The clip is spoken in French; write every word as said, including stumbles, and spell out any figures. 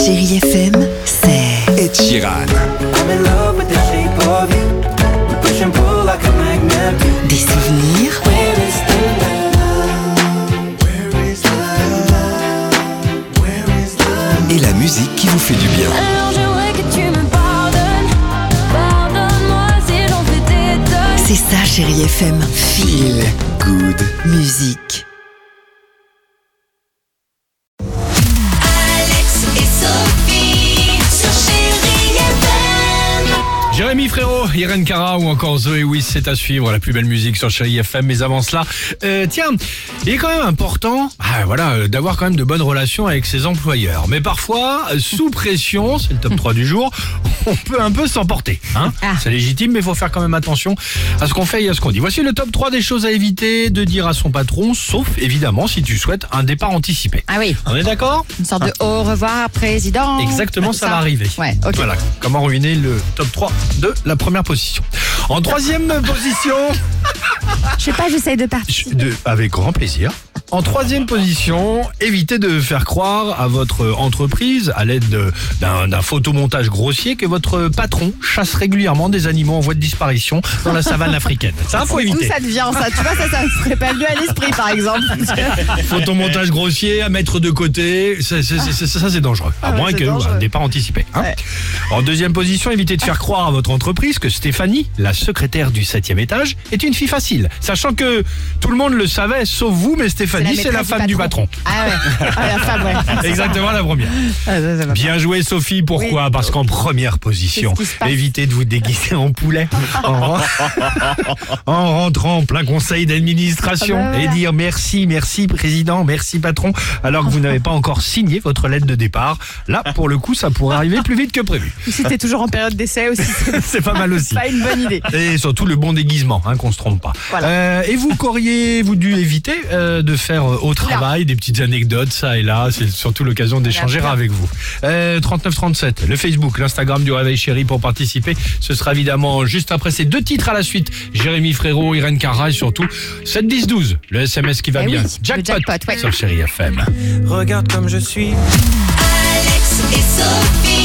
Chérie F M, c'est Ed Sheeran. des souvenirs, Et la musique qui vous fait du bien. Alors j'aimerais que tu me pardonnes. Pardonne-moi si j'en fais des tonnes. c'est ça Chérie F M. Feel good. Musique. Alex et Sophie sur Chérie F M. Jérémy Frérot, Irène Cara ou encore Zoé Wiss, c'est à suivre, la plus belle musique sur Chérie F M. Mais avant cela, euh, tiens, il est quand même important ah, voilà, euh, d'avoir quand même de bonnes relations avec ses employeurs. Mais parfois, euh, sous pression, c'est le top trois du jour, on peut un peu s'emporter. Hein Ah. C'est légitime, mais il faut faire quand même attention à ce qu'on fait et à ce qu'on dit. Voici le top trois des choses à éviter de dire à son patron, sauf évidemment si tu souhaites un départ anticipé. Ah oui, On est d'accord ? une sorte de au revoir président. Exactement, ça va arriver. Ouais, ok. Voilà, comment ruiner le top trois de la première position. En troisième position, Je sais pas, j'essaye de partir. je- de- avec grand plaisir. En troisième position, évitez de faire croire à votre entreprise, à l'aide de- d'un d'un photomontage grossier, que votre patron chasse régulièrement des animaux en voie de disparition dans la savane africaine. Ça, faut D'où éviter. ça devient ça? Tu vois, ça, ça me serait pas venu à l'esprit, par exemple. Photomontage grossier à mettre de côté, ça, c'est- c'est- c'est- ça c'est dangereux. À Ah ouais, moins c'est que dangereux. un départ anticipé. hein. Ouais. En deuxième position, évitez de faire croire à votre entreprise que Stéphanie, la secrétaire du septième étage, est une fille facile. Sachant que tout le monde le savait, sauf vous, mais Stéphanie, c'est la maîtresse femme du patron. Ah ouais, ah, la femme, ouais. Exactement la première. Ah, ça, ça va. Bien joué Sophie, pourquoi ? Parce qu'en première position, Qu'est-ce qui se passe évitez de vous déguiser en poulet en, en rentrant en plein conseil d'administration Ah bah voilà. et dire merci, merci président, merci patron, alors que vous n'avez pas encore signé votre lettre de départ. Là, pour le coup, ça pourrait arriver plus vite que prévu. Ou si t'es toujours en période d'essai aussi, c'est C'est pas mal aussi. pas une bonne idée. Et surtout le bon déguisement, hein, qu'on se trompe pas. Voilà. Euh, et vous qu'auriez-vous dû éviter euh, de faire euh, au travail des petites anecdotes, ça et là. C'est surtout l'occasion d'échanger Bien. avec vous. Euh, trente-neuf trente-sept, le Facebook, l'Instagram du Réveil Chéri pour participer. Ce sera évidemment juste après ces deux titres à la suite. Jérémy Frérot, Irène Cara et surtout sept dix douze, le S M S qui va Eh bien. oui, le jackpot, ouais. sur Chéri F M. Regarde comme je suis. Alex et Sophie.